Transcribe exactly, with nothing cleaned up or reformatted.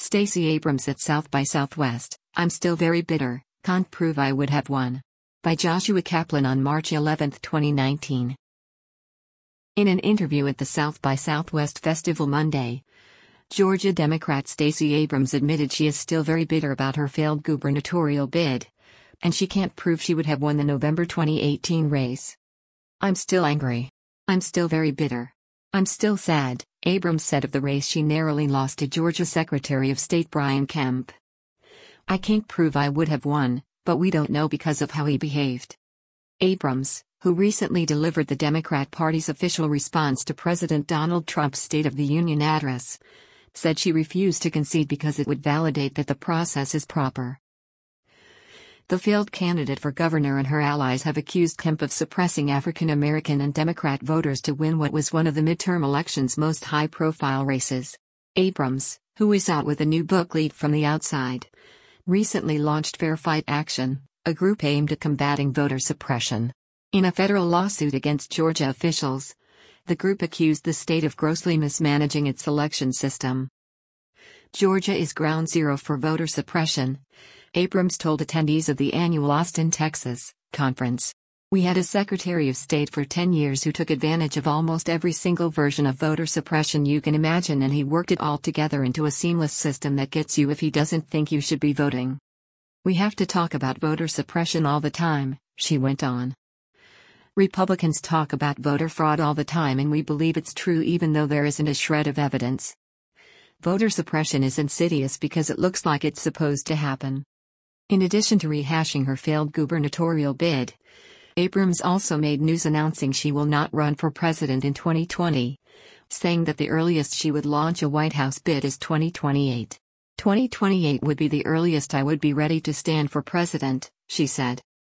Stacey Abrams at South by Southwest, I'm still very bitter, can't prove I would have won. By Joshua Kaplan on March eleventh, twenty nineteen. In an interview at the South by Southwest Festival Monday, Georgia Democrat Stacey Abrams admitted she is still very bitter about her failed gubernatorial bid, and she can't prove she would have won the November twenty eighteen race. I'm still angry. I'm still very bitter. I'm still sad, Abrams said of the race she narrowly lost to Georgia Secretary of State Brian Kemp. I can't prove I would have won, but we don't know because of how he behaved. Abrams, who recently delivered the Democrat Party's official response to President Donald Trump's State of the Union address, said she refused to concede because it would validate that the process is proper. The failed candidate for governor and her allies have accused Kemp of suppressing African American and Democrat voters to win what was one of the midterm election's most high-profile races. Abrams, who is out with a new book Lead from the Outside, recently launched Fair Fight Action, a group aimed at combating voter suppression. In a federal lawsuit against Georgia officials, the group accused the state of grossly mismanaging its election system. Georgia is ground zero for voter suppression, Abrams told attendees of the annual Austin, Texas, conference. We had a Secretary of State for ten years who took advantage of almost every single version of voter suppression you can imagine, and he worked it all together into a seamless system that gets you if he doesn't think you should be voting. We have to talk about voter suppression all the time, she went on. Republicans talk about voter fraud all the time, and we believe it's true even though there isn't a shred of evidence. Voter suppression is insidious because it looks like it's supposed to happen. In addition to rehashing her failed gubernatorial bid, Abrams also made news announcing she will not run for president in twenty twenty, saying that the earliest she would launch a White House bid is twenty twenty-eight. twenty twenty-eight would be the earliest I would be ready to stand for president, she said.